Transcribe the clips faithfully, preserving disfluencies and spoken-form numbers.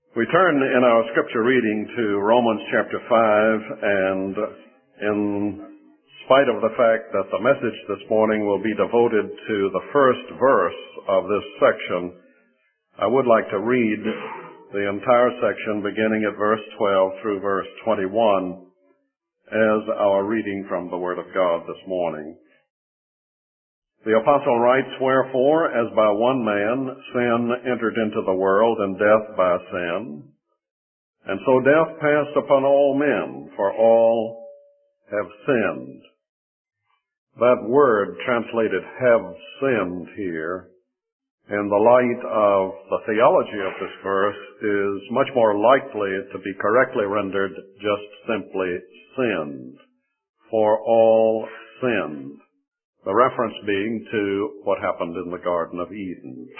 We turn in our scripture reading to Romans chapter five, and in spite of the fact that the message this morning will be devoted to the first verse of this section, I would like to read the entire section beginning at verse twelve through verse twenty-one as our reading from the Word of God this morning. The apostle writes, "Wherefore, as by one man sin entered into the world, and death by sin, and so death passed upon all men, for all have sinned." That word translated "have sinned" here, in the light of the theology of this verse, is much more likely to be correctly rendered just simply "sinned." For all sinned. The reference being to what happened in the Garden of Eden.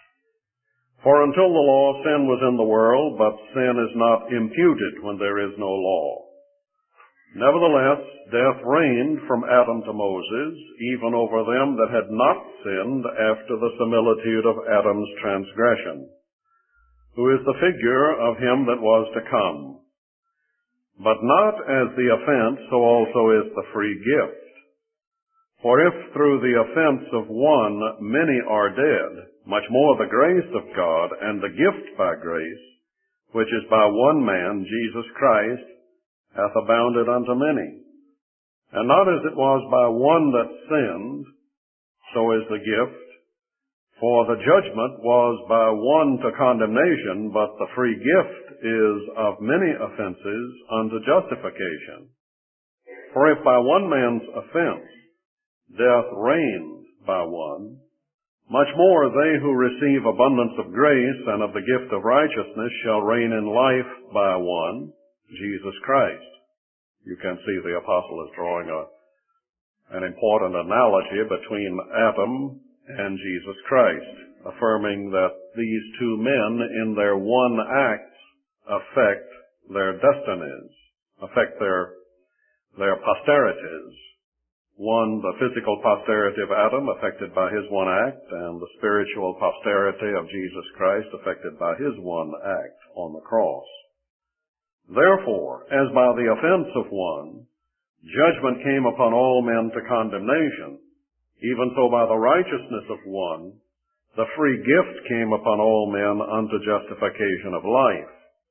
"For until the law, sin was in the world, but sin is not imputed when there is no law. Nevertheless, death reigned from Adam to Moses, even over them that had not sinned after the similitude of Adam's transgression, who is the figure of him that was to come. But not as the offense, so also is the free gift. For if through the offense of one many are dead, much more the grace of God and the gift by grace, which is by one man, Jesus Christ, hath abounded unto many. And not as it was by one that sinned, so is the gift. For the judgment was by one to condemnation, but the free gift is of many offenses unto justification. For if by one man's offense death reigned by one, much more they who receive abundance of grace and of the gift of righteousness shall reign in life by one, Jesus Christ." You can see the apostle is drawing a, an important analogy between Adam and Jesus Christ, affirming that these two men in their one act affect their destinies, affect their, their posterities. One, the physical posterity of Adam, affected by his one act, and the spiritual posterity of Jesus Christ, affected by his one act on the cross. "Therefore, as by the offense of one, judgment came upon all men to condemnation, even so by the righteousness of one, the free gift came upon all men unto justification of life.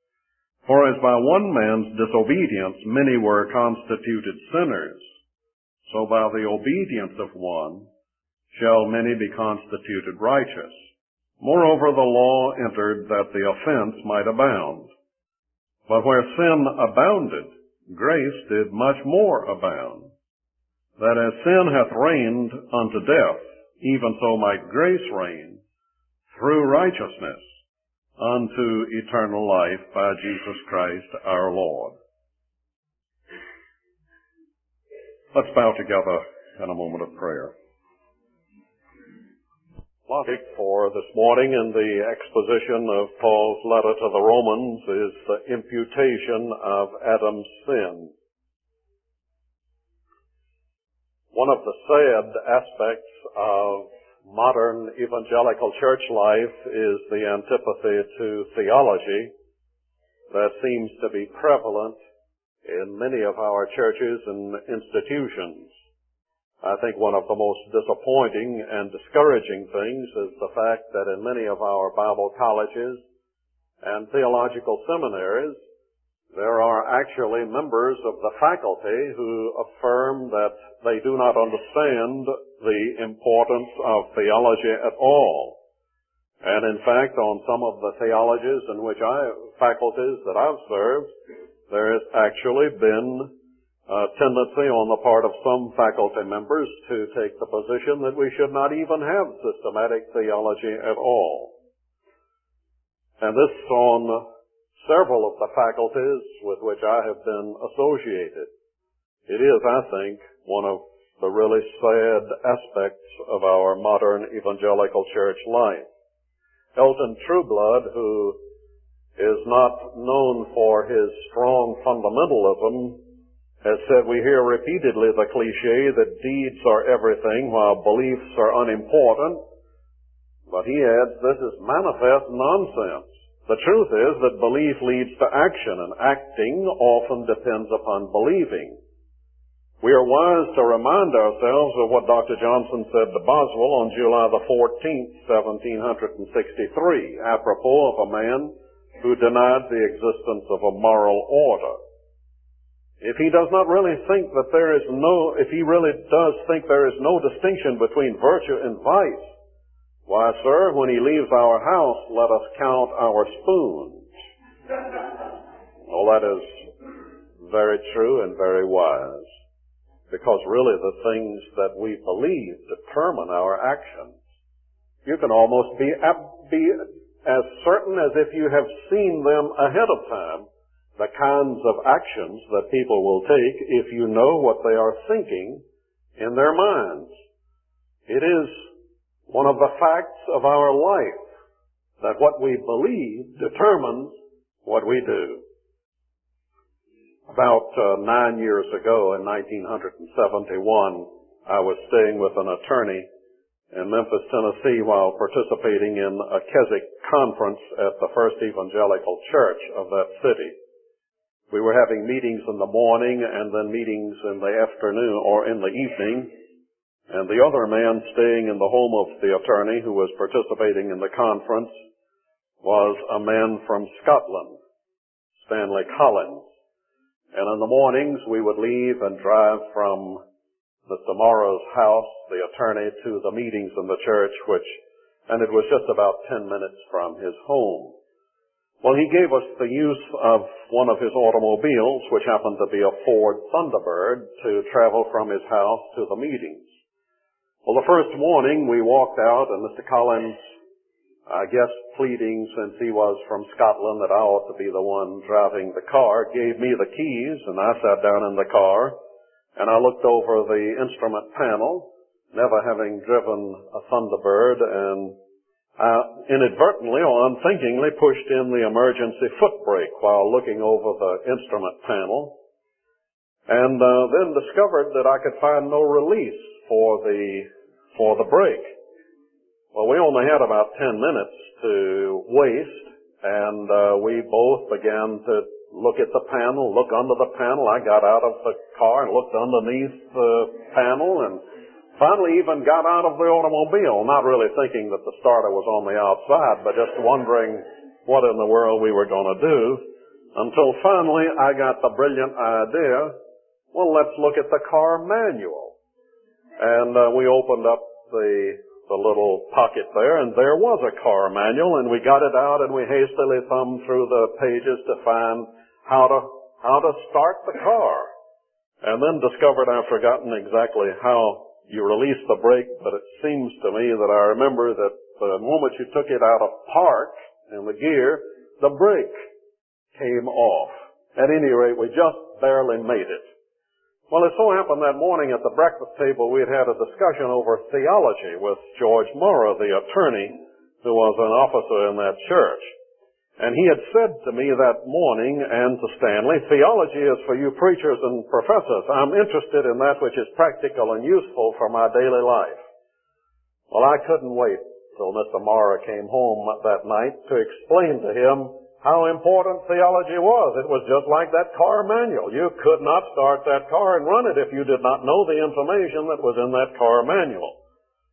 For as by one man's disobedience many were constituted sinners, so by the obedience of one shall many be constituted righteous. Moreover, the law entered that the offense might abound. But where sin abounded, grace did much more abound, that as sin hath reigned unto death, even so might grace reign through righteousness unto eternal life by Jesus Christ our Lord." Let's bow together in a moment of prayer. Logic for this morning in the exposition of Paul's letter to the Romans is the imputation of Adam's sin. One of the sad aspects of modern evangelical church life is the antipathy to theology that seems to be prevalent in many of our churches and institutions. I think one of the most disappointing and discouraging things is the fact that in many of our Bible colleges and theological seminaries, there are actually members of the faculty who affirm that they do not understand the importance of theology at all. And in fact, on some of the theologies in which I, faculties that I've served, there has actually been a tendency on the part of some faculty members to take the position that we should not even have systematic theology at all. And this on several of the faculties with which I have been associated. It is, I think, one of the really sad aspects of our modern evangelical church life. Elton Trueblood, who is not known for his strong fundamentalism, has said, "We hear repeatedly the cliche that deeds are everything while beliefs are unimportant." But he adds, "This is manifest nonsense. The truth is that belief leads to action, and acting often depends upon believing. We are wise to remind ourselves of what Doctor Johnson said to Boswell on July the fourteenth, seventeen sixty-three, apropos of a man who denied the existence of a moral order. If he does not really think that there is no, if he really does think there is no distinction between virtue and vice, why, sir, when he leaves our house, let us count our spoons. Well, that is very true and very wise. Because really the things that we believe determine our actions. You can almost be, be as certain as if you have seen them ahead of time, the kinds of actions that people will take if you know what they are thinking in their minds. It is one of the facts of our life that what we believe determines what we do. About uh, nine years ago, in nineteen seventy-one, I was staying with an attorney in Memphis, Tennessee, while participating in a Keswick conference at the First Evangelical Church of that city. We were having meetings in the morning and then meetings in the afternoon or in the evening, and the other man staying in the home of the attorney who was participating in the conference was a man from Scotland, Stanley Collins. And in the mornings, we would leave and drive from Mister Morrow's house, the attorney, to the meetings in the church, which, and it was just about ten minutes from his home. Well, he gave us the use of one of his automobiles, which happened to be a Ford Thunderbird, to travel from his house to the meetings. Well, the first morning, we walked out, and Mister Collins, I guess pleading since he was from Scotland that I ought to be the one driving the car, gave me the keys, and I sat down in the car, and I looked over the instrument panel, never having driven a Thunderbird, and I inadvertently or unthinkingly pushed in the emergency foot brake while looking over the instrument panel, and uh, then discovered that I could find no release for the, for the brake. Well, we only had about ten minutes to waste, and uh, we both began to look at the panel, look under the panel. I got out of the car and looked underneath the panel, and finally even got out of the automobile, not really thinking that the starter was on the outside, but just wondering what in the world we were going to do, until finally I got the brilliant idea, well, let's look at the car manual. And uh, we opened up the the little pocket there, and there was a car manual, and we got it out, and we hastily thumbed through the pages to find how to how to start the car, and then discovered I've forgotten exactly how you release the brake, but it seems to me that I remember that the moment you took it out of park in the gear, the brake came off. At any rate, we just barely made it. Well, it so happened that morning at the breakfast table we had had a discussion over theology with George Morrow, the attorney, who was an officer in that church. And he had said to me that morning and to Stanley, theology is for you preachers and professors. I'm interested in that which is practical and useful for my daily life. Well, I couldn't wait till Mister Morrow came home that night to explain to him how important theology was. It was just like that car manual. You could not start that car and run it if you did not know the information that was in that car manual.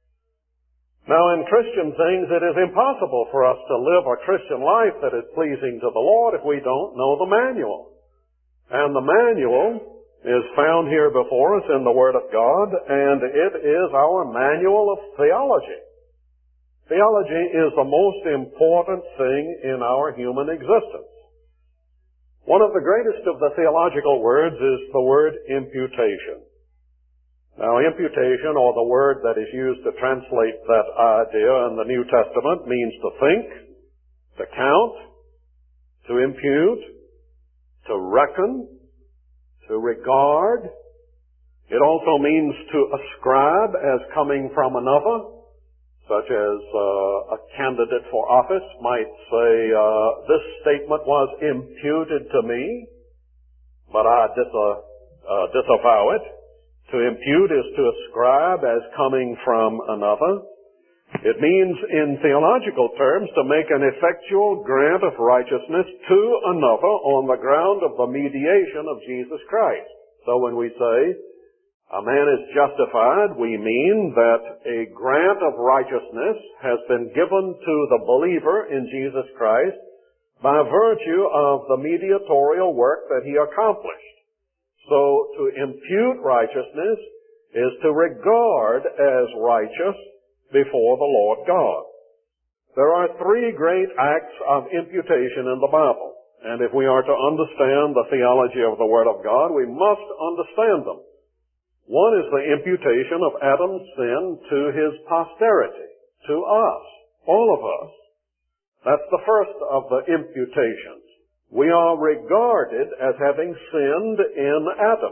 Now, in Christian things, it is impossible for us to live a Christian life that is pleasing to the Lord if we don't know the manual. And the manual is found here before us in the Word of God, and it is our manual of theology. Theology is the most important thing in our human existence. One of the greatest of the theological words is the word imputation. Now, imputation, or the word that is used to translate that idea in the New Testament, means to think, to count, to impute, to reckon, to regard. It also means to ascribe as coming from another, such as uh, a candidate for office might say, uh, this statement was imputed to me, but I dis- uh, uh, disavow it. To impute is to ascribe as coming from another. It means, in theological terms, to make an effectual grant of righteousness to another on the ground of the mediation of Jesus Christ. So when we say a man is justified, we mean that a grant of righteousness has been given to the believer in Jesus Christ by virtue of the mediatorial work that he accomplished. So to impute righteousness is to regard as righteous before the Lord God. There are three great acts of imputation in the Bible, and if we are to understand the theology of the Word of God, we must understand them. One is the imputation of Adam's sin to his posterity, to us, all of us. That's the first of the imputations. We are regarded as having sinned in Adam.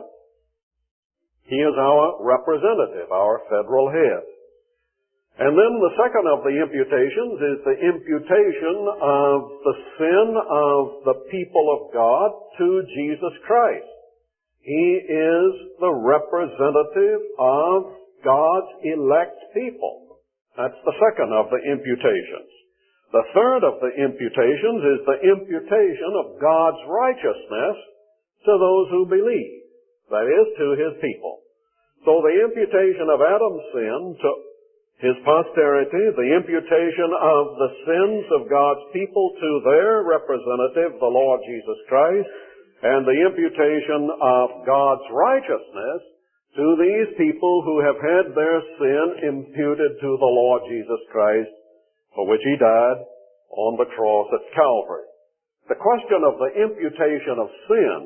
He is our representative, our federal head. And then the second of the imputations is the imputation of the sin of the people of God to Jesus Christ. He is the representative of God's elect people. That's the second of the imputations. The third of the imputations is the imputation of God's righteousness to those who believe. That is, to His people. So the imputation of Adam's sin to his posterity, the imputation of the sins of God's people to their representative, the Lord Jesus Christ, and the imputation of God's righteousness to these people who have had their sin imputed to the Lord Jesus Christ, for which He died on the cross at Calvary. The question of the imputation of sin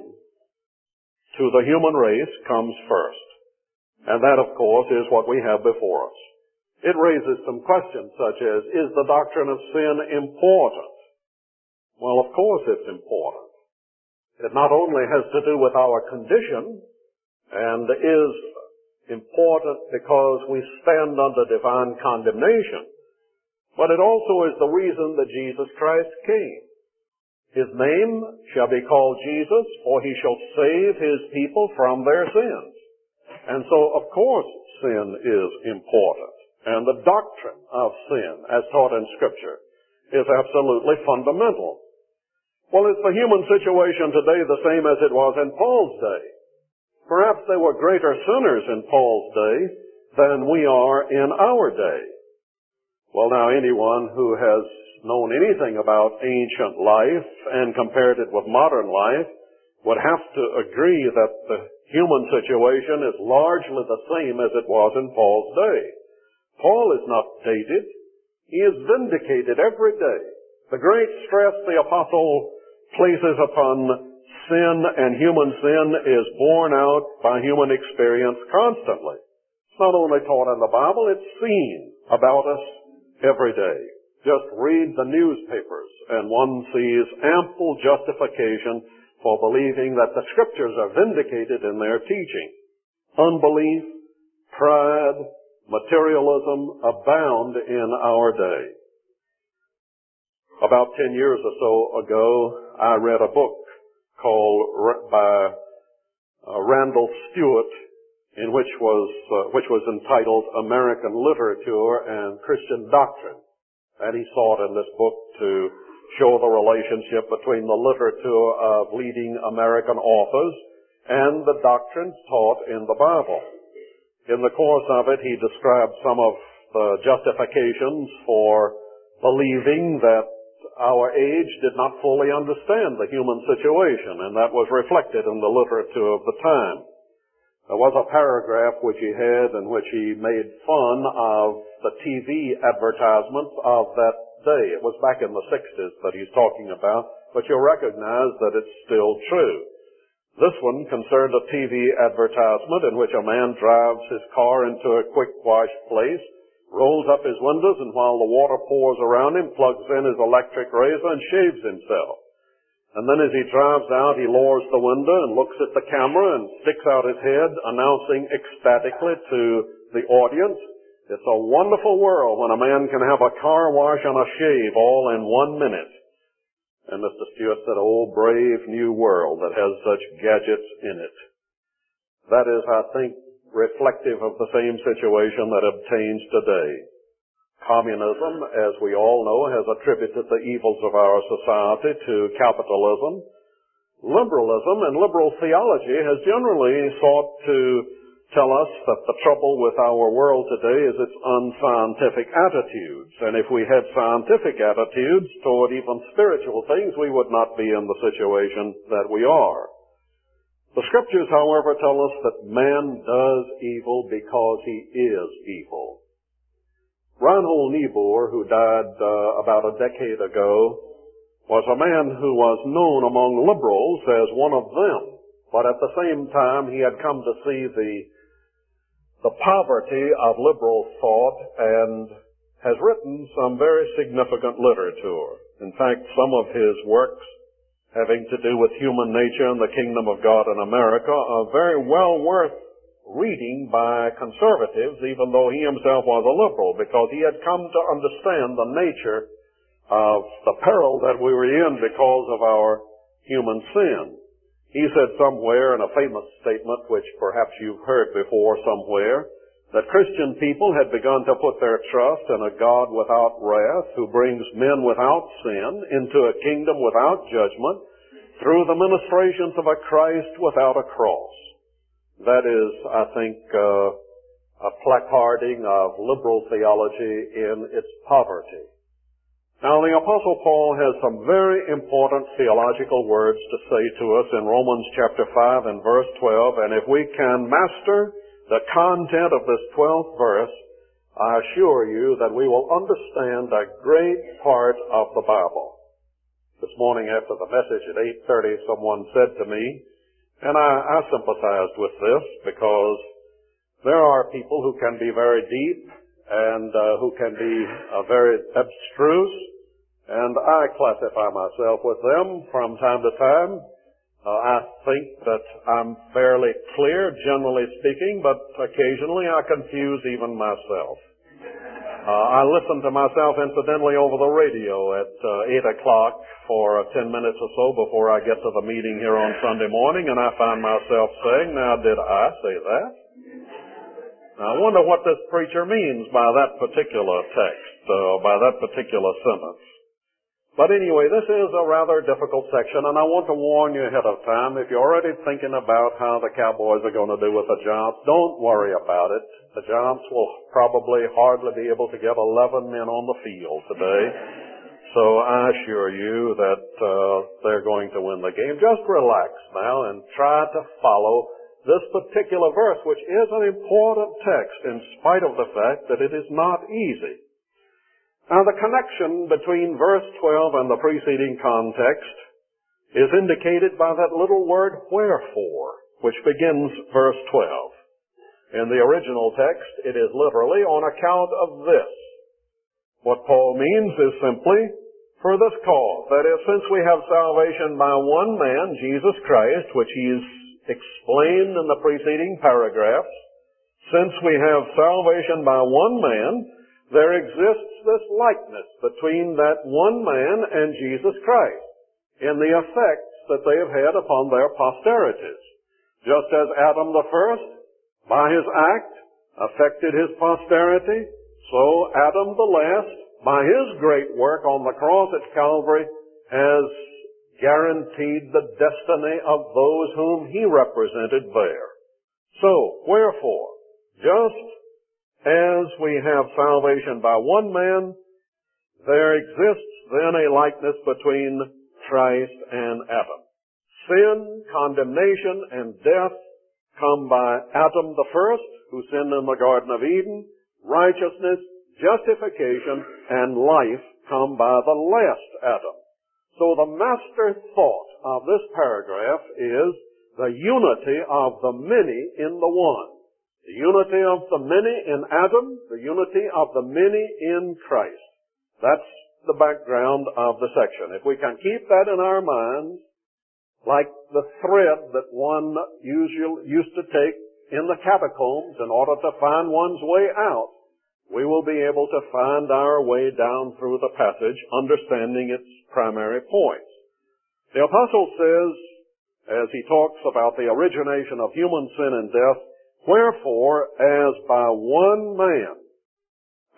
to the human race comes first. And that, of course, is what we have before us. It raises some questions such as, is the doctrine of sin important? Well, of course it's important. It not only has to do with our condition and is important because we stand under divine condemnation, but it also is the reason that Jesus Christ came. His name shall be called Jesus, for He shall save His people from their sins. And so, of course, sin is important. And the doctrine of sin, as taught in Scripture, is absolutely fundamental. Well, is the human situation today the same as it was in Paul's day? Perhaps they were greater sinners in Paul's day than we are in our day. Well, now, anyone who has known anything about ancient life and compared it with modern life would have to agree that the human situation is largely the same as it was in Paul's day. Paul is not dated. He is vindicated every day. The great stress the apostle places upon sin and human sin is borne out by human experience constantly. It's not only taught in the Bible, it's seen about us every day. Just read the newspapers and one sees ample justification for believing that the Scriptures are vindicated in their teaching. Unbelief, pride, materialism abound in our day. About ten years or so ago, I read a book called by uh, Randall Stewart, in which was uh, which was entitled American Literature and Christian Doctrine. And he sought in this book to show the relationship between the literature of leading American authors and the doctrines taught in the Bible. In the course of it, he described some of the justifications for believing that our age did not fully understand the human situation, and that was reflected in the literature of the time. There was a paragraph which he had in which he made fun of the T V advertisements of that day. It was back in the sixties that he's talking about, but you'll recognize that it's still true. This one concerned a T V advertisement in which a man drives his car into a quick-wash place, rolls up his windows, and while the water pours around him, plugs in his electric razor and shaves himself. And then as he drives out, he lowers the window and looks at the camera and sticks out his head, announcing ecstatically to the audience, "It's a wonderful world when a man can have a car wash and a shave all in one minute." And Mister Stewart said, "Oh, brave new world that has such gadgets in it." That is, I think, reflective of the same situation that obtains today. Communism, as we all know, has attributed the evils of our society to capitalism. Liberalism and liberal theology has generally sought to tell us that the trouble with our world today is its unscientific attitudes. And if we had scientific attitudes toward even spiritual things, we would not be in the situation that we are. The Scriptures, however, tell us that man does evil because he is evil. Reinhold Niebuhr, who died uh, about a decade ago, was a man who was known among liberals as one of them. But at the same time, he had come to see the, the poverty of liberal thought and has written some very significant literature. In fact, some of his works having to do with human nature and the kingdom of God in America are very well worth reading by conservatives, even though he himself was a liberal, because he had come to understand the nature of the peril that we were in because of our human sin. He said somewhere in a famous statement, which perhaps you've heard before somewhere, that Christian people had begun to put their trust in a God without wrath, who brings men without sin into a kingdom without judgment through the ministrations of a Christ without a cross. That is, I think, uh, a placarding of liberal theology in its poverty. Now, the Apostle Paul has some very important theological words to say to us in Romans chapter five and verse twelve, and if we can master the content of this twelfth verse, I assure you that we will understand a great part of the Bible. This morning after the message at eight thirty, someone said to me, and I, I sympathized with this because there are people who can be very deep and uh, who can be uh, very abstruse, and I classify myself with them from time to time. Uh, I think that I'm fairly clear, generally speaking, but occasionally I confuse even myself. Uh, I listen to myself incidentally over the radio at uh, eight o'clock for uh, ten minutes or so before I get to the meeting here on Sunday morning, and I find myself saying, now, did I say that? Now, I wonder what this preacher means by that particular text, uh, by that particular sentence. But anyway, this is a rather difficult section, and I want to warn you ahead of time, if you're already thinking about how the Cowboys are going to do with the Giants, don't worry about it. The Giants will probably hardly be able to get eleven men on the field today. So I assure you that uh, they're going to win the game. Just relax now and try to follow this particular verse, which is an important text in spite of the fact that it is not easy. Now, the connection between verse twelve and the preceding context is indicated by that little word wherefore, which begins verse twelve. In the original text, it is literally on account of this. What Paul means is simply for this cause. That is, since we have salvation by one man, Jesus Christ, which he's explained in the preceding paragraphs, since we have salvation by one man, there exists this likeness between that one man and Jesus Christ in the effects that they have had upon their posterities. Just as Adam the first, by his act, affected his posterity, so Adam the last, by his great work on the cross at Calvary, has guaranteed the destiny of those whom he represented there. So, wherefore, just as we have salvation by one man, there exists then a likeness between Christ and Adam. Sin, condemnation, and death come by Adam the first, who sinned in the Garden of Eden. Righteousness, justification, and life come by the last Adam. So the master thought of this paragraph is the unity of the many in the one. The unity of the many in Adam, the unity of the many in Christ. That's the background of the section. If we can keep that in our minds, like the thread that one usually used to take in the catacombs in order to find one's way out, we will be able to find our way down through the passage, understanding its primary points. The apostle says, as he talks about the origination of human sin and death, wherefore, as by one man.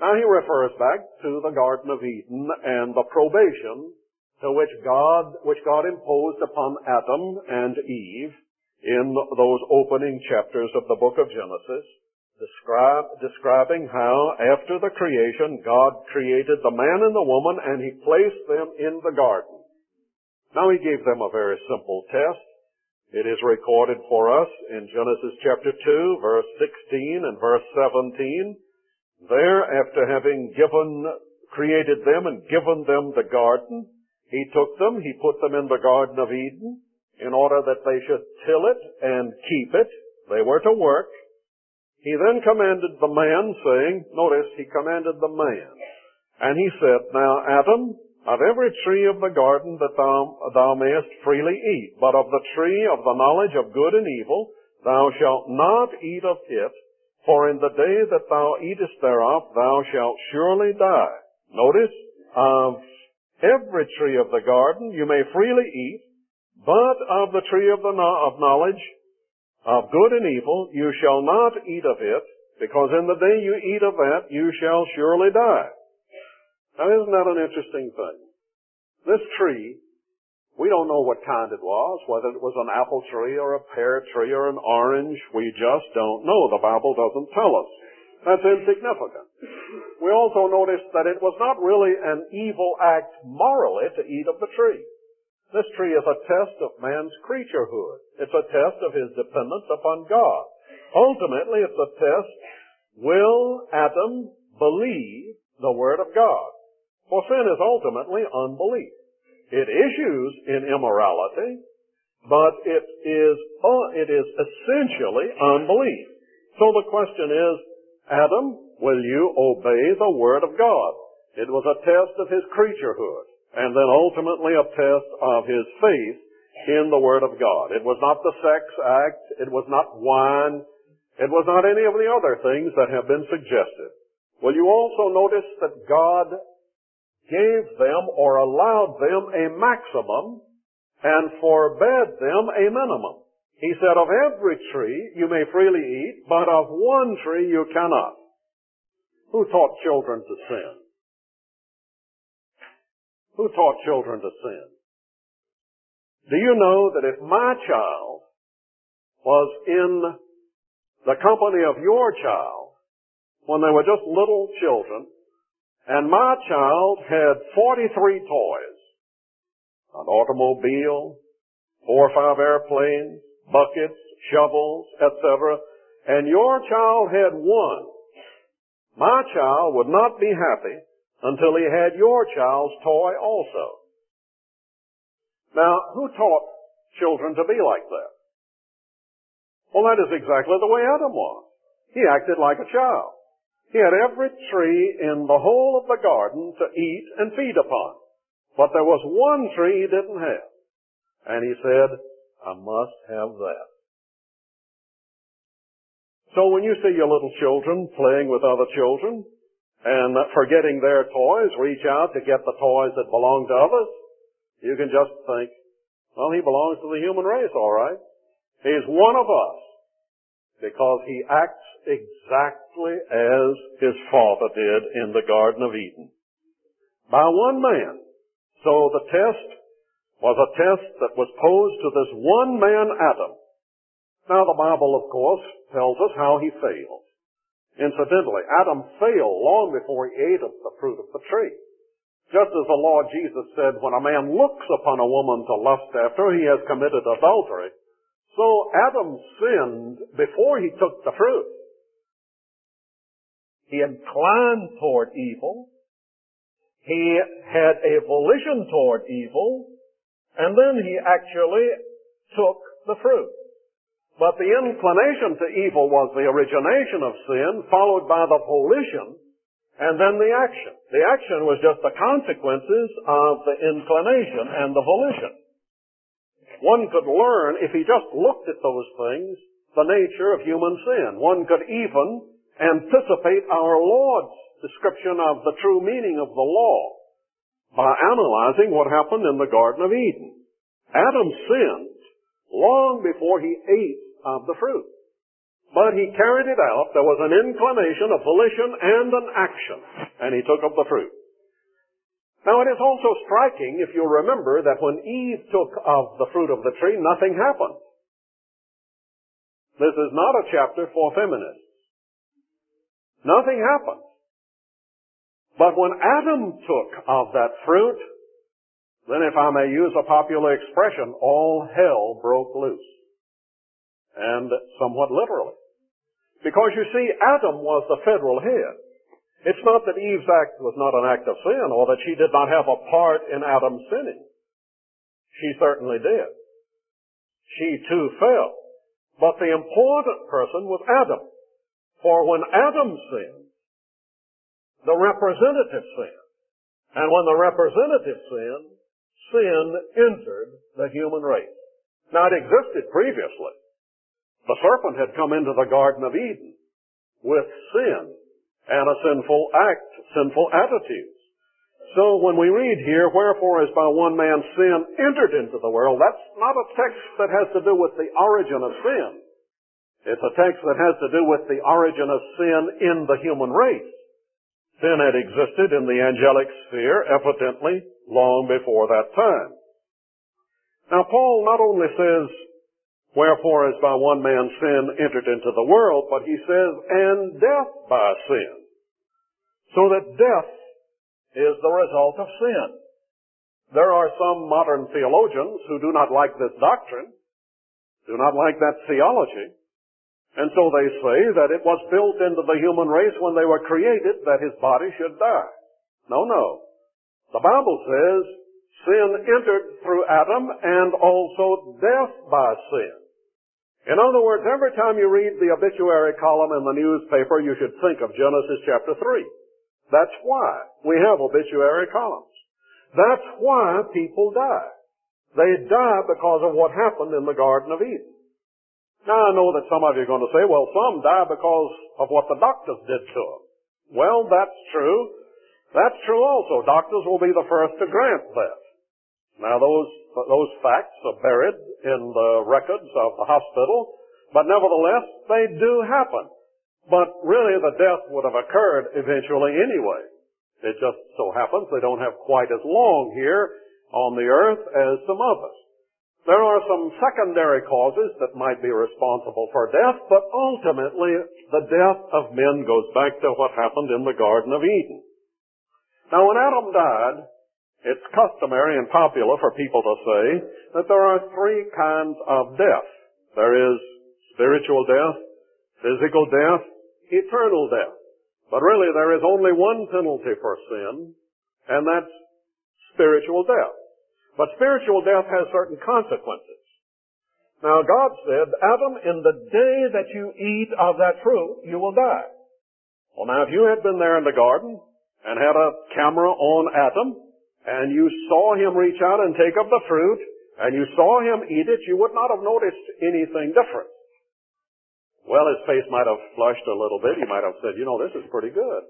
Now he refers back to the Garden of Eden and the probation to which God, which God imposed upon Adam and Eve in those opening chapters of the book of Genesis, describe, describing how after the creation God created the man and the woman and he placed them in the garden. Now he gave them a very simple test. It is recorded for us in Genesis chapter two, verse sixteen and verse seventeen. There, after having given, created them and given them the garden, he took them, he put them in the Garden of Eden in order that they should till it and keep it. They were to work. He then commanded the man, saying, notice, he commanded the man, and he said, now, Adam, of every tree of the garden that thou, thou mayest freely eat, but of the tree of the knowledge of good and evil thou shalt not eat of it, for in the day that thou eatest thereof thou shalt surely die. Notice, of every tree of the garden you may freely eat, but of the tree of the no- of knowledge of good and evil you shall not eat of it, because in the day you eat of that you shall surely die. Now isn't that an interesting thing? This tree, we don't know what kind it was, whether it was an apple tree or a pear tree or an orange. We just don't know. The Bible doesn't tell us. That's insignificant. We also notice that it was not really an evil act morally to eat of the tree. This tree is a test of man's creaturehood. It's a test of his dependence upon God. Ultimately, it's a test, will Adam believe the Word of God? For sin is ultimately unbelief. It issues in immorality, but it is, uh, it is essentially unbelief. So the question is, Adam, will you obey the Word of God? It was a test of his creaturehood, and then ultimately a test of his faith in the Word of God. It was not the sex act, it was not wine, it was not any of the other things that have been suggested. Will you also notice that God gave them or allowed them a maximum and forbade them a minimum? He said, of every tree you may freely eat, but of one tree you cannot. Who taught children to sin? Who taught children to sin? Do you know that if my child was in the company of your child when they were just little children, and my child had forty-three toys, an automobile, four or five airplanes, buckets, shovels, et cetera, and your child had one, my child would not be happy until he had your child's toy also. Now, who taught children to be like that? Well, that is exactly the way Adam was. He acted like a child. He had every tree in the whole of the garden to eat and feed upon. But there was one tree he didn't have. And he said, I must have that. So when you see your little children playing with other children and forgetting their toys, reach out to get the toys that belong to others, you can just think, well, he belongs to the human race, all right. He's one of us because he acts exactly as his father did in the Garden of Eden. By one man. So the test was a test that was posed to this one man, Adam. Now the Bible, of course, tells us how he failed. Incidentally, Adam failed long before he ate of the fruit of the tree. Just as the Lord Jesus said, when a man looks upon a woman to lust after her, he has committed adultery. So Adam sinned before he took the fruit. He inclined toward evil. He had a volition toward evil. And then he actually took the fruit. But the inclination to evil was the origination of sin, followed by the volition, and then the action. The action was just the consequences of the inclination and the volition. One could learn, if he just looked at those things, the nature of human sin. One could even anticipate our Lord's description of the true meaning of the law by analyzing what happened in the Garden of Eden. Adam sinned long before he ate of the fruit. But he carried it out. There was an inclination, a volition, and an action. And he took of the fruit. Now it is also striking, if you remember, that when Eve took of the fruit of the tree, nothing happened. This is not a chapter for feminists. Nothing happened. But when Adam took of that fruit, then if I may use a popular expression, all hell broke loose. And somewhat literally. Because you see, Adam was the federal head. It's not that Eve's act was not an act of sin, or that she did not have a part in Adam's sinning. She certainly did. She too fell. But the important person was Adam. For when Adam sinned, the representative sinned. And when the representative sinned, sin entered the human race. Now it existed previously. The serpent had come into the Garden of Eden with sin and a sinful act, sinful attitudes. So when we read here, wherefore as by one man sin entered into the world, that's not a text that has to do with the origin of sin. It's a text that has to do with the origin of sin in the human race. Sin had existed in the angelic sphere, evidently, long before that time. Now Paul not only says, wherefore as by one man sin entered into the world, but he says, and death by sin. So that death is the result of sin. There are some modern theologians who do not like this doctrine, do not like that theology, and so they say that it was built into the human race when they were created that his body should die. No, no. The Bible says sin entered through Adam and also death by sin. In other words, every time you read the obituary column in the newspaper, you should think of Genesis chapter three. That's why we have obituary columns. That's why people die. They die because of what happened in the Garden of Eden. Now, I know that some of you are going to say, well, some die because of what the doctors did to them. Well, that's true. That's true also. Doctors will be the first to grant that. Now, those those facts are buried in the records of the hospital, but nevertheless, they do happen. But really, the death would have occurred eventually anyway. It just so happens they don't have quite as long here on the earth as some others. There are some secondary causes that might be responsible for death, but ultimately, the death of men goes back to what happened in the Garden of Eden. Now, when Adam died, it's customary and popular for people to say that there are three kinds of death. There is spiritual death, physical death, eternal death. But really there is only one penalty for sin, and that's spiritual death. But spiritual death has certain consequences. Now God said, Adam, in the day that you eat of that fruit, you will die. Well, now if you had been there in the garden and had a camera on Adam, and you saw him reach out and take of the fruit, and you saw him eat it, you would not have noticed anything different. Well, his face might have flushed a little bit. He might have said, you know, this is pretty good.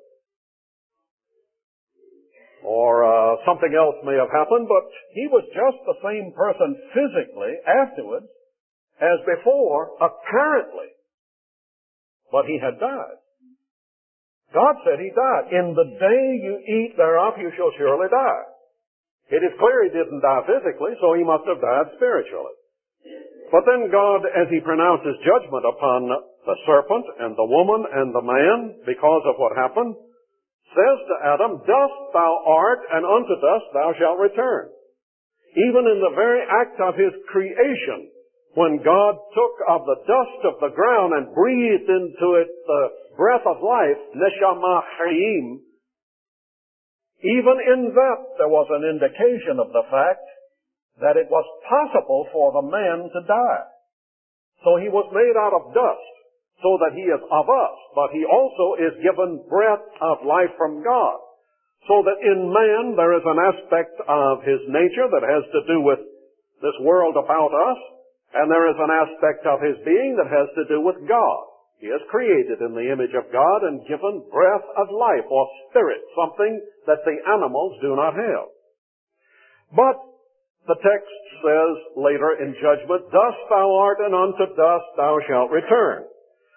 Or uh, something else may have happened, but he was just the same person physically afterwards as before, apparently. But he had died. God said he died. In the day you eat thereof, you shall surely die. It is clear he didn't die physically, so he must have died spiritually. But then God, as he pronounces judgment upon the serpent and the woman and the man because of what happened, says to Adam, dust thou art, and unto dust thou shalt return. Even in the very act of his creation, when God took of the dust of the ground and breathed into it the breath of life, neshama chayim, even in that there was an indication of the fact that it was possible for the man to die. So he was made out of dust, so that he is of us, but he also is given breath of life from God. So that in man there is an aspect of his nature that has to do with this world about us, and there is an aspect of his being that has to do with God. He is created in the image of God and given breath of life, or spirit, something that the animals do not have. But the text says later in judgment, dust thou art, and unto dust thou shalt return.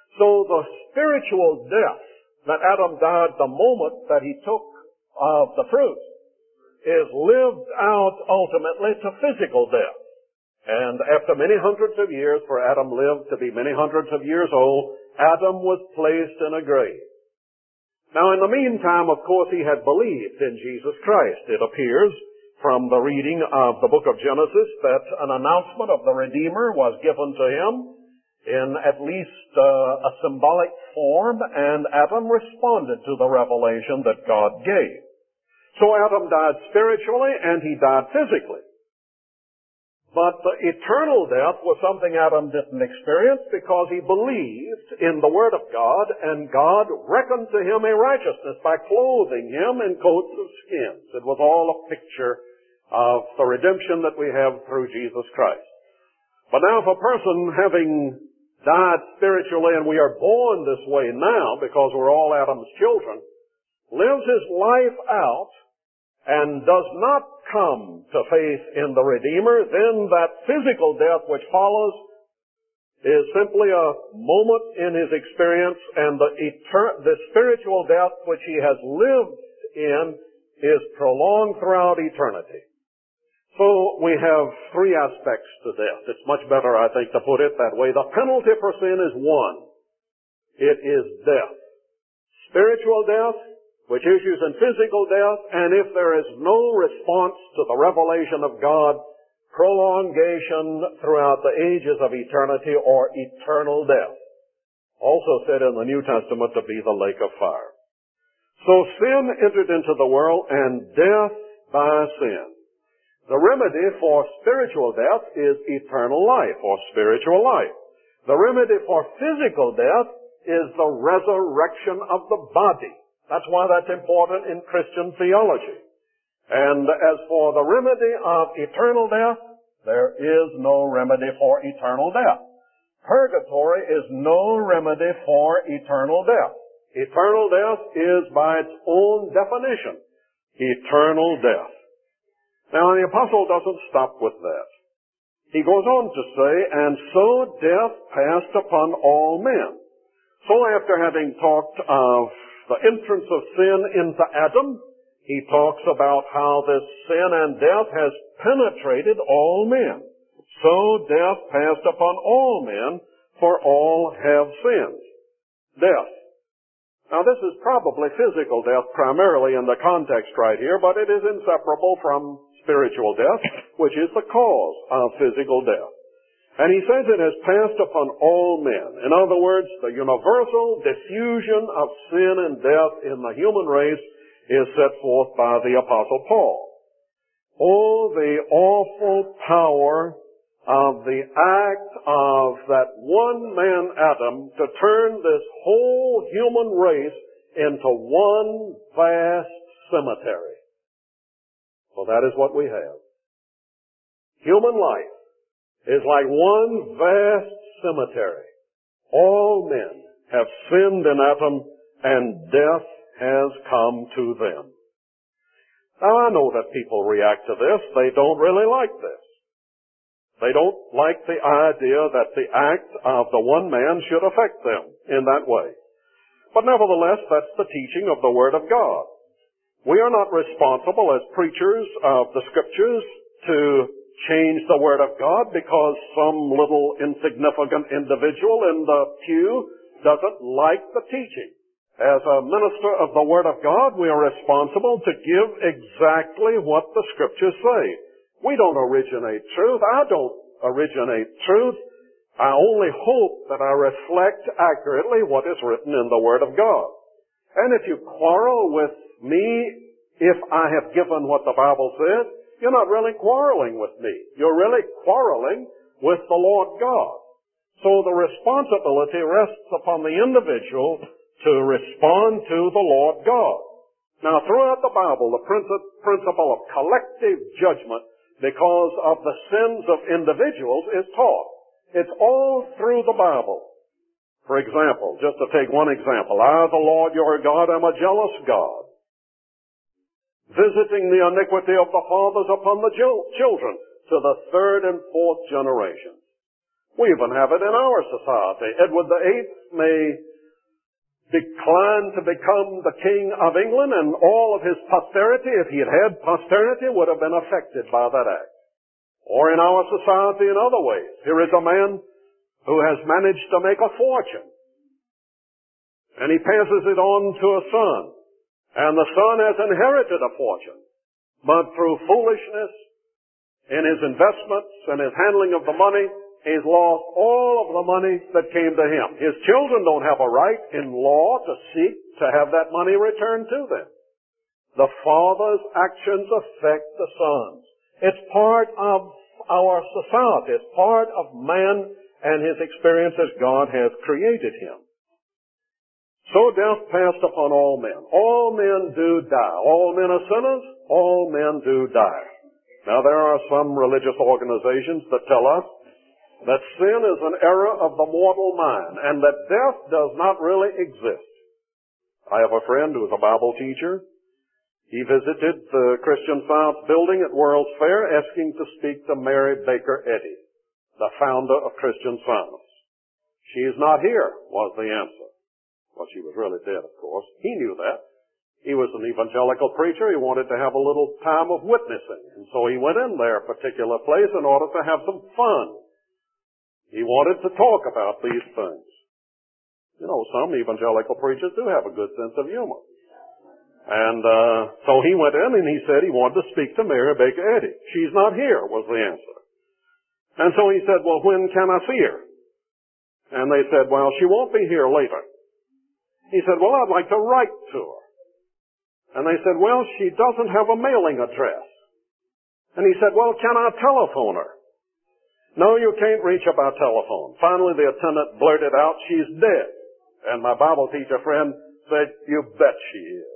So the spiritual death that Adam died the moment that he took of the fruit is lived out ultimately to physical death. And after many hundreds of years, for Adam lived to be many hundreds of years old, Adam was placed in a grave. Now in the meantime, of course, he had believed in Jesus Christ. It appears from the reading of the book of Genesis that an announcement of the Redeemer was given to him in at least uh, a symbolic form, and Adam responded to the revelation that God gave. So Adam died spiritually and he died physically. But the eternal death was something Adam didn't experience because he believed in the Word of God, and God reckoned to him a righteousness by clothing him in coats of skins. It was all a picture of the redemption that we have through Jesus Christ. But now if a person having died spiritually, and we are born this way now because we're all Adam's children, lives his life out and does not come to faith in the Redeemer, then that physical death which follows is simply a moment in his experience, and the, etern- the spiritual death which he has lived in is prolonged throughout eternity. So we have three aspects to death. It's much better, I think, to put it that way. The penalty for sin is one. It is death. Spiritual death, which issues in physical death, and if there is no response to the revelation of God, prolongation throughout the ages of eternity, or eternal death. Also said in the New Testament to be the lake of fire. So sin entered into the world, and death by sin. The remedy for spiritual death is eternal life, or spiritual life. The remedy for physical death is the resurrection of the body. That's why that's important in Christian theology. And as for the remedy of eternal death, there is no remedy for eternal death. Purgatory is no remedy for eternal death. Eternal death is, by its own definition, eternal death. Now, the apostle doesn't stop with that. He goes on to say, and so death passed upon all men. So after having talked of the entrance of sin into Adam, he talks about how this sin and death has penetrated all men. So death passed upon all men, for all have sinned. Death. Now this is probably physical death primarily in the context right here, but it is inseparable from spiritual death, which is the cause of physical death. And he says it has passed upon all men. In other words, the universal diffusion of sin and death in the human race is set forth by the Apostle Paul. Oh, the awful power of the act of that one man Adam to turn this whole human race into one vast cemetery. Well, that is what we have. Human life is like one vast cemetery. All men have sinned in Adam, and death has come to them. Now, I know that people react to this. They don't really like this. They don't like the idea that the act of the one man should affect them in that way. But nevertheless, that's the teaching of the Word of God. We are not responsible as preachers of the Scriptures to change the Word of God because some little insignificant individual in the pew doesn't like the teaching. As a minister of the Word of God, we are responsible to give exactly what the Scriptures say. We don't originate truth. I don't originate truth. I only hope that I reflect accurately what is written in the Word of God. And if you quarrel with me if I have given what the Bible says, you're not really quarreling with me. You're really quarreling with the Lord God. So the responsibility rests upon the individual to respond to the Lord God. Now, throughout the Bible, the principle of collective judgment because of the sins of individuals is taught. It's all through the Bible. For example, just to take one example, I, the Lord your God, am a jealous God, visiting the iniquity of the fathers upon the children to the third and fourth generations. We even have it in our society. Edward the Eighth may decline to become the King of England, and all of his posterity, if he had had posterity, would have been affected by that act. Or in our society in other ways. Here is a man who has managed to make a fortune, and he passes it on to a son, and the son has inherited a fortune, but through foolishness in his investments and his handling of the money, he's lost all of the money that came to him. His children don't have a right in law to seek to have that money returned to them. The father's actions affect the sons. It's part of our society. It's part of man and his experience as God has created him. So death passed upon all men. All men do die. All men are sinners. All men do die. Now there are some religious organizations that tell us that sin is an error of the mortal mind and that death does not really exist. I have a friend who is a Bible teacher. He visited the Christian Science building at World's Fair asking to speak to Mary Baker Eddy, the founder of Christian Science. She is not here, was the answer. Well, she was really dead, of course. He knew that. He was an evangelical preacher. He wanted to have a little time of witnessing. And so he went in their particular place in order to have some fun. He wanted to talk about these things. You know, some evangelical preachers do have a good sense of humor. And uh so he went in and he said he wanted to speak to Mary Baker Eddy. She's not here, was the answer. And so he said, well, when can I see her? And they said, well, she won't be here later. He said, well, I'd like to write to her. And they said, well, she doesn't have a mailing address. And he said, well, can I telephone her? No, you can't reach her by telephone. Finally, the attendant blurted out, she's dead. And my Bible teacher friend said, you bet she is.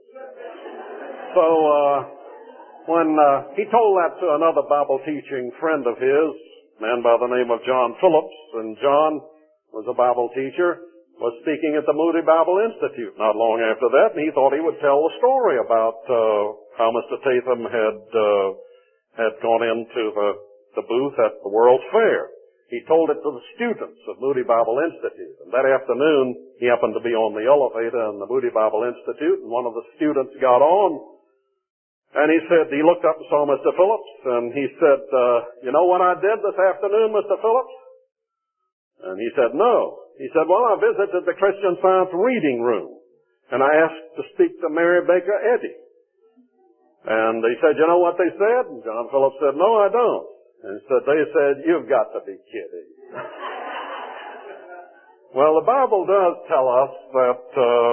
So, uh, when, uh, he told that to another Bible teaching friend of his, a man by the name of John Phillips, and John was a Bible teacher, was speaking at the Moody Bible Institute not long after that, and he thought he would tell the story about, uh, how Mister Tatham had, uh, had gone into the, the booth at the World's Fair. He told it to the students of Moody Bible Institute. And that afternoon, he happened to be on the elevator in the Moody Bible Institute, and one of the students got on, and he said, he looked up and saw Mister Phillips, and he said, uh, you know what I did this afternoon, Mister Phillips? And he said, no. He said, well, I visited the Christian Science reading room, and I asked to speak to Mary Baker Eddy. And he said, you know what they said? And John Phillips said, no, I don't. And he said, they said, you've got to be kidding. Well, the Bible does tell us that uh,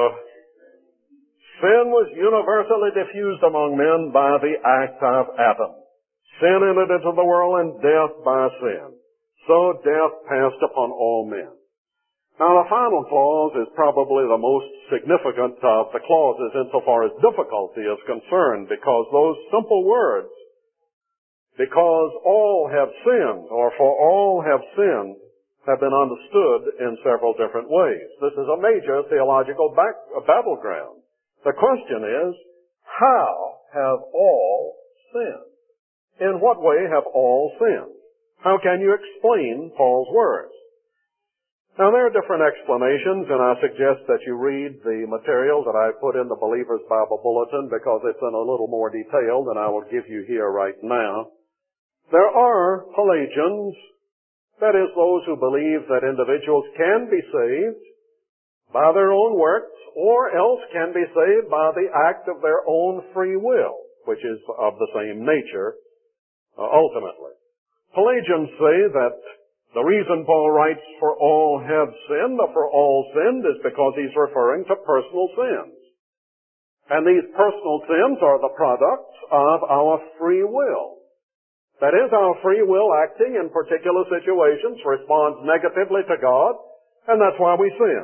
sin was universally diffused among men by the act of Adam. Sin entered into the world and death by sin. So death passed upon all men. Now the final clause is probably the most significant of the clauses insofar as difficulty is concerned, because those simple words, because all have sinned, or for all have sinned, have been understood in several different ways. This is a major theological back, uh, battleground. The question is, how have all sinned? In what way have all sinned? How can you explain Paul's words? Now, there are different explanations, and I suggest that you read the material that I put in the Believer's Bible Bulletin, because it's in a little more detail than I will give you here right now. There are Pelagians, that is, those who believe that individuals can be saved by their own works, or else can be saved by the act of their own free will, which is of the same nature, uh, ultimately. Pelagians say that the reason Paul writes, for all have sinned, or for all sinned, is because he's referring to personal sins. And these personal sins are the products of our free will. That is, our free will acting in particular situations responds negatively to God, and that's why we sin.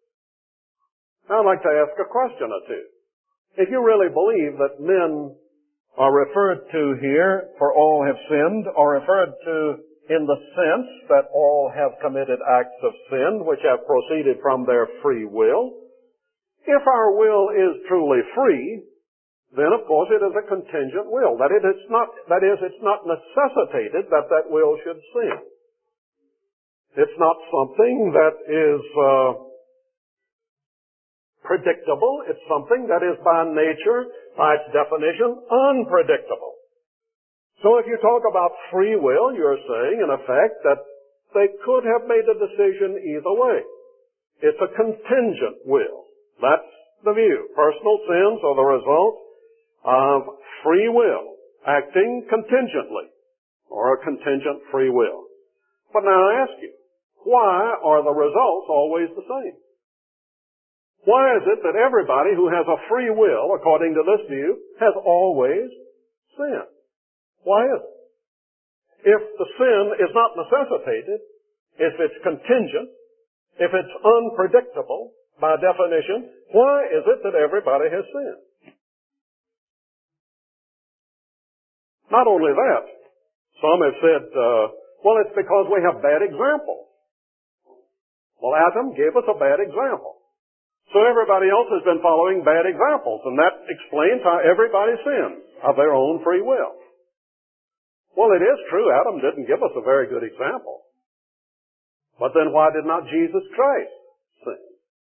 Now, I'd like to ask a question or two. If you really believe that men are referred to here, for all have sinned, or referred to in the sense that all have committed acts of sin which have proceeded from their free will, if our will is truly free, then of course it is a contingent will. That is, it's not, that is, it's not necessitated that that will should sin. It's not something that is uh, predictable. It's something that is by nature, by its definition, unpredictable. So if you talk about free will, you're saying, in effect, that they could have made a decision either way. It's a contingent will. That's the view. Personal sins are the result of free will, acting contingently, or a contingent free will. But now I ask you, why are the results always the same? Why is it that everybody who has a free will, according to this view, has always sinned? Why is it? If the sin is not necessitated, if it's contingent, if it's unpredictable, by definition, why is it that everybody has sinned? Not only that, some have said, uh, well, it's because we have bad examples. Well, Adam gave us a bad example. So everybody else has been following bad examples, and that explains how everybody sins of their own free will. Well, it is true, Adam didn't give us a very good example. But then why did not Jesus Christ sin?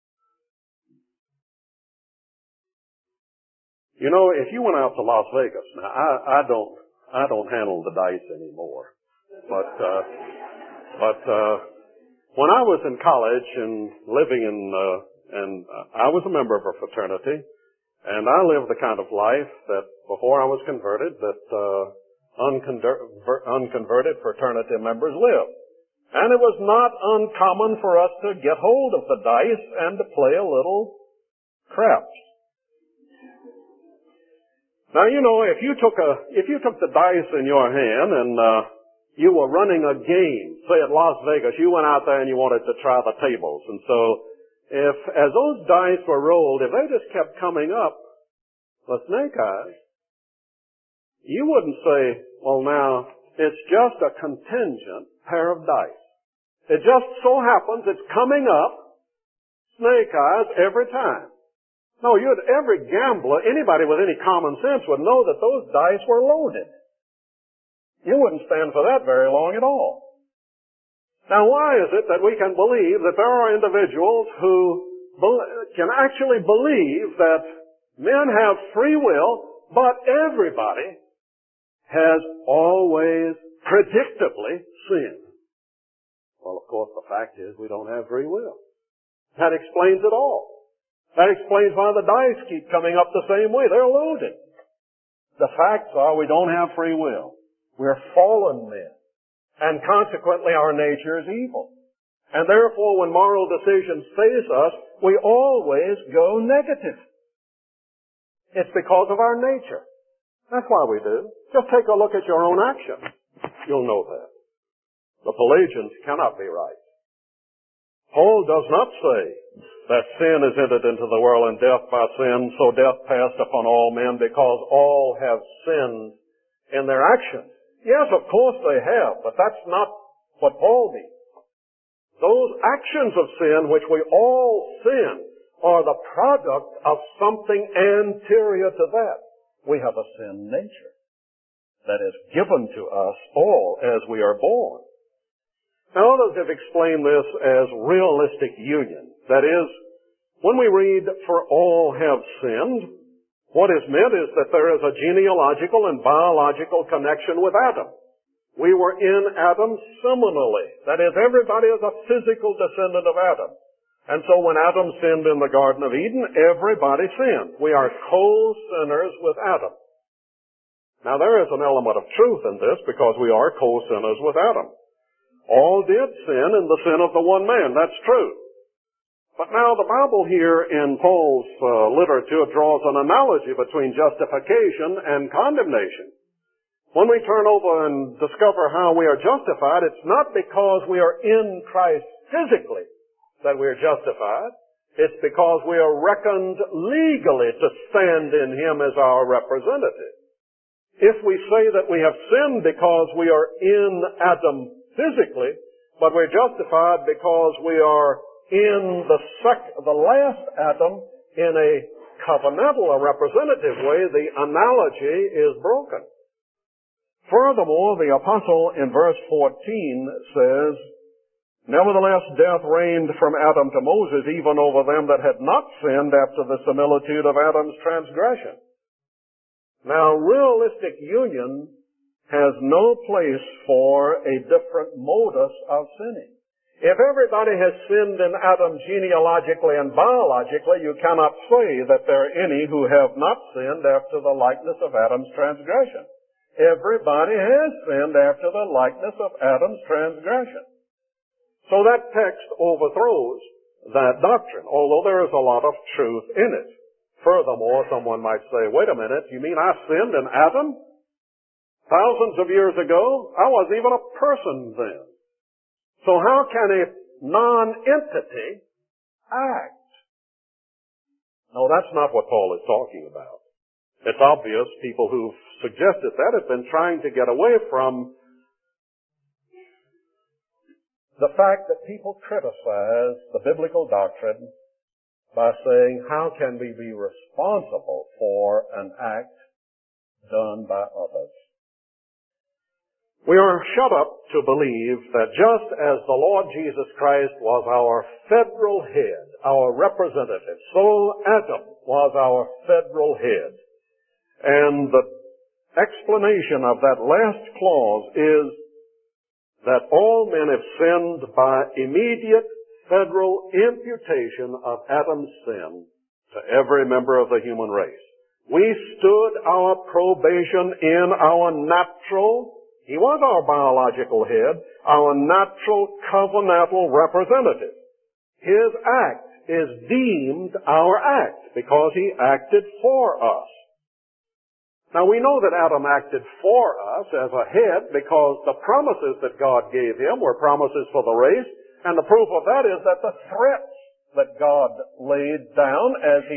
You know, if you went out to Las Vegas, now I, I don't, I don't handle the dice anymore, but, uh, but, uh, when I was in college and living in, uh, and I was a member of a fraternity, and I lived the kind of life that before I was converted, that, uh, unconver- unconverted fraternity members lived. And it was not uncommon for us to get hold of the dice and to play a little craps. Now, you know, if you took a, if you took the dice in your hand and, uh, you were running a game, say at Las Vegas, you went out there and you wanted to try the tables. And so, if, as those dice were rolled, if they just kept coming up with snake eyes, you wouldn't say, well now, it's just a contingent pair of dice. It just so happens it's coming up snake eyes every time. No, you'd, every gambler, anybody with any common sense would know that those dice were loaded. You wouldn't stand for that very long at all. Now, why is it that we can believe that there are individuals who can actually believe that men have free will, but everybody has always predictably sinned? Well, of course, the fact is we don't have free will. That explains it all. That explains why the dice keep coming up the same way. They're loaded. The facts are we don't have free will. We're fallen men. And consequently, our nature is evil. And therefore, when moral decisions face us, we always go negative. It's because of our nature. That's why we do. Just take a look at your own actions. You'll know that. The Pelagians cannot be right. Paul does not say that sin is entered into the world and death by sin, so death passed upon all men because all have sinned in their actions. Yes, of course they have, but that's not what Paul means. Those actions of sin, which we all sin, are the product of something anterior to that. We have a sin nature that is given to us all as we are born. Now, others have explained this as realistic union. That is, when we read, for all have sinned, what is meant is that there is a genealogical and biological connection with Adam. We were in Adam seminally. That is, everybody is a physical descendant of Adam. And so when Adam sinned in the Garden of Eden, everybody sinned. We are co-sinners with Adam. Now, there is an element of truth in this because we are co-sinners with Adam. All did sin in the sin of the one man. That's true. But now the Bible here in Paul's uh, literature draws an analogy between justification and condemnation. When we turn over and discover how we are justified, it's not because we are in Christ physically that we are justified. It's because we are reckoned legally to stand in Him as our representative. If we say that we have sinned because we are in Adam physically, but we're justified because we are in the sec- the last Adam in a covenantal or representative way, the analogy is broken. Furthermore, the apostle in verse fourteen says Nevertheless, death reigned from Adam to Moses, even over them that had not sinned after the similitude of Adam's transgression. Now, realistic union has no place for a different modus of sinning. If everybody has sinned in Adam genealogically and biologically, you cannot say that there are any who have not sinned after the likeness of Adam's transgression. Everybody has sinned after the likeness of Adam's transgression. So that text overthrows that doctrine, although there is a lot of truth in it. Furthermore, someone might say, wait a minute, you mean I sinned in Adam? Thousands of years ago, I wasn't even a person then. So how can a non-entity act? No, that's not what Paul is talking about. It's obvious people who've suggested that have been trying to get away from the fact that people criticize the biblical doctrine by saying, how can we be responsible for an act done by others? We are shut up to believe that just as the Lord Jesus Christ was our federal head, our representative, so Adam was our federal head. And the explanation of that last clause is that all men have sinned by immediate federal imputation of Adam's sin to every member of the human race. We stood our probation in our natural, he was our biological head, our natural covenantal representative. His act is deemed our act because he acted for us. Now we know that Adam acted for us as a head because the promises that God gave him were promises for the race, and the proof of that is that the threats that God laid down as he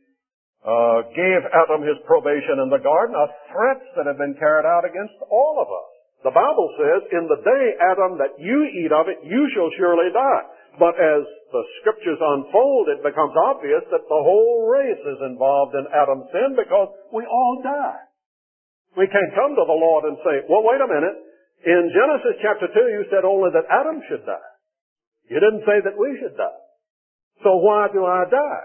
uh, gave Adam his probation in the garden are threats that have been carried out against all of us. The Bible says, in the day, Adam, that you eat of it, you shall surely die. But as the scriptures unfold, it becomes obvious that the whole race is involved in Adam's sin because we all die. We can't come to the Lord and say, well, wait a minute. In Genesis chapter two, you said only that Adam should die. You didn't say that we should die. So why do I die?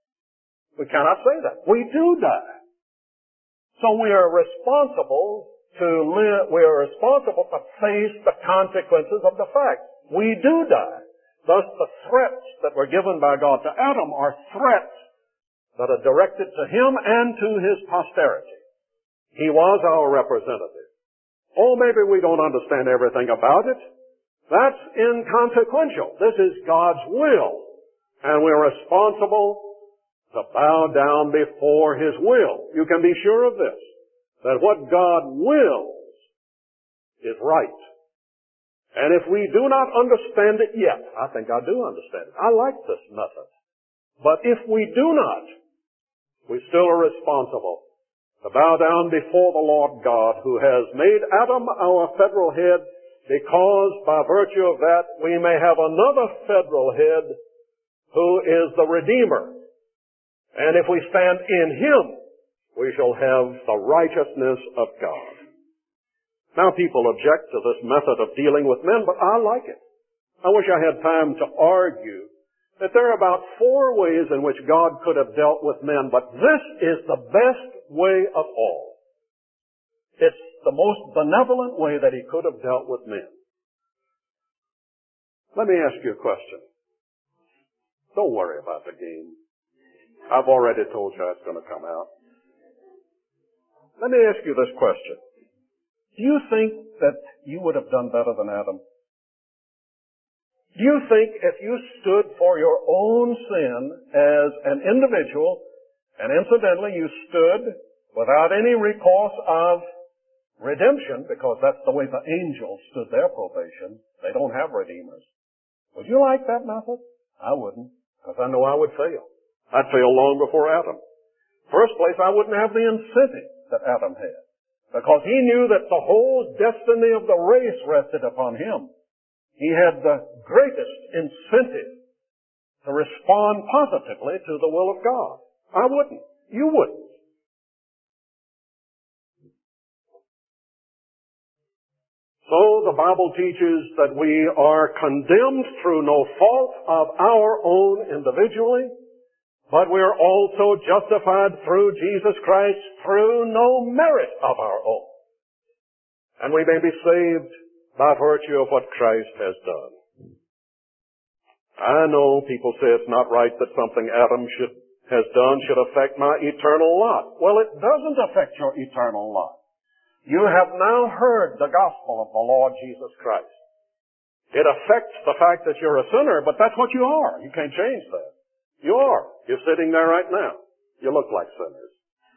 We cannot say that. We do die. So we are responsible to live, we are responsible to face the consequences of the fact. We do die. Thus the threats that were given by God to Adam are threats that are directed to him and to his posterity. He was our representative. Oh, maybe we don't understand everything about it. That's inconsequential. This is God's will. And we're responsible to bow down before his will. You can be sure of this, that what God wills is right. And if we do not understand it yet, I think I do understand it. I like this method. But if we do not, we still are responsible to bow down before the Lord God, who has made Adam our federal head, because by virtue of that we may have another federal head who is the Redeemer. And if we stand in him, we shall have the righteousness of God. Now people object to this method of dealing with men, but I like it. I wish I had time to argue that there are about four ways in which God could have dealt with men, but this is the best way of all. It's the most benevolent way that he could have dealt with men. Let me ask you a question. Don't worry about the game. I've already told you it's going to come out. Let me ask you this question. Do you think that you would have done better than Adam? Do you think if you stood for your own sin as an individual, and incidentally you stood without any recourse of redemption, because that's the way the angels stood their probation, they don't have redeemers. Would you like that method? I wouldn't, because I know I would fail. I'd fail long before Adam. First place, I wouldn't have the incentive that Adam had, because he knew that the whole destiny of the race rested upon him. He had the greatest incentive to respond positively to the will of God. I wouldn't. You wouldn't. So the Bible teaches that we are condemned through no fault of our own individually, but we are also justified through Jesus Christ through no merit of our own. And we may be saved by virtue of what Christ has done. I know people say it's not right that something Adam should, has done should affect my eternal lot. Well, it doesn't affect your eternal lot. You have now heard the gospel of the Lord Jesus Christ. It affects the fact that you're a sinner, but that's what you are. You can't change that. You are. You're sitting there right now. You look like sinners.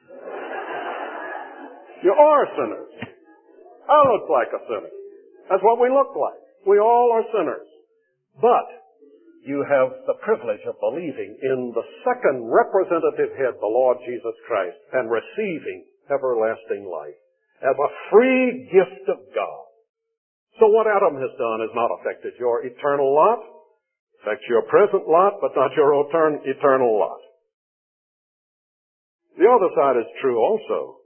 You are sinners. I look like a sinner. That's what we look like. We all are sinners. But you have the privilege of believing in the second representative head, the Lord Jesus Christ, and receiving everlasting life as a free gift of God. So what Adam has done has not affected your eternal lot. It affects your present lot, but not your eternal lot. The other side is true also.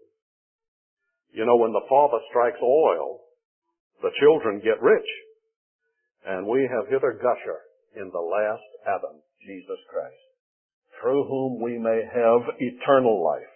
You know, when the father strikes oil, the children get rich. And we have hither gusher in the last Adam, Jesus Christ, through whom we may have eternal life.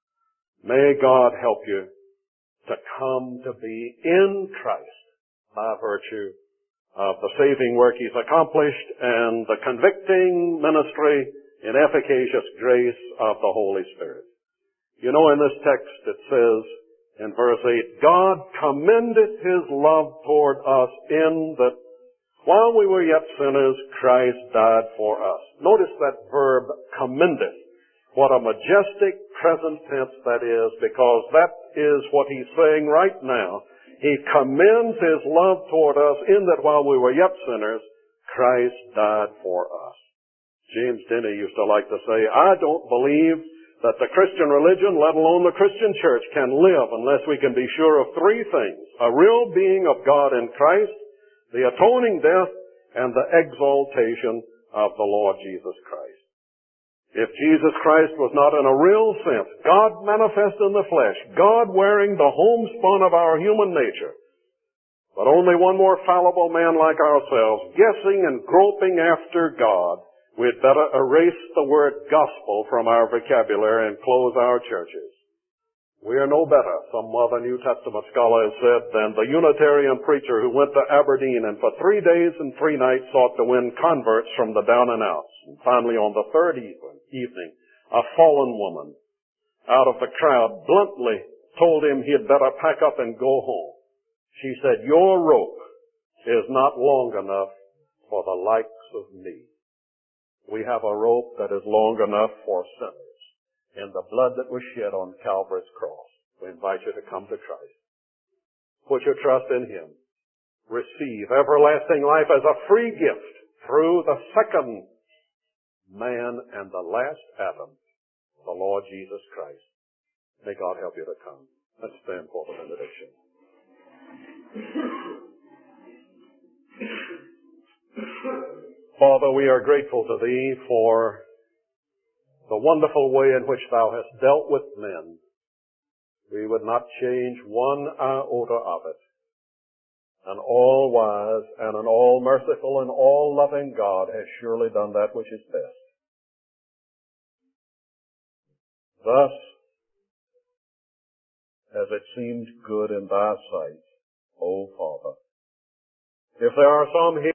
May God help you to come to be in Christ by virtue of the saving work He's accomplished and the convicting ministry and efficacious grace of the Holy Spirit. You know, in this text it says in verse eight, God commended His love toward us in that while we were yet sinners, Christ died for us. Notice that verb, commended. What a majestic present tense that is, because that is what He's saying right now. He commends His love toward us in that while we were yet sinners, Christ died for us. James Denny used to like to say, I don't believe that the Christian religion, let alone the Christian church, can live unless we can be sure of three things. A real being of God in Christ, the atoning death, and the exaltation of the Lord Jesus Christ. If Jesus Christ was not in a real sense, God manifest in the flesh, God wearing the homespun of our human nature, but only one more fallible man like ourselves, guessing and groping after God, we'd better erase the word gospel from our vocabulary and close our churches. We are no better, some other New Testament scholar has said, than the Unitarian preacher who went to Aberdeen and for three days and three nights sought to win converts from the down and outs. And finally, on the third evening, a fallen woman out of the crowd bluntly told him he had better pack up and go home. She said, your rope is not long enough for the likes of me. We have a rope that is long enough for sinners. In the blood that was shed on Calvary's cross, we invite you to come to Christ. Put your trust in Him. Receive everlasting life as a free gift through the second man and the last Adam, the Lord Jesus Christ. May God help you to come. Let's stand for the benediction. Father, we are grateful to Thee for the wonderful way in which Thou hast dealt with men. We would not change one iota of it. An all-wise and an all-merciful and all-loving God has surely done that which is best. Thus, as it seemed good in Thy sight, O Father, if there are some here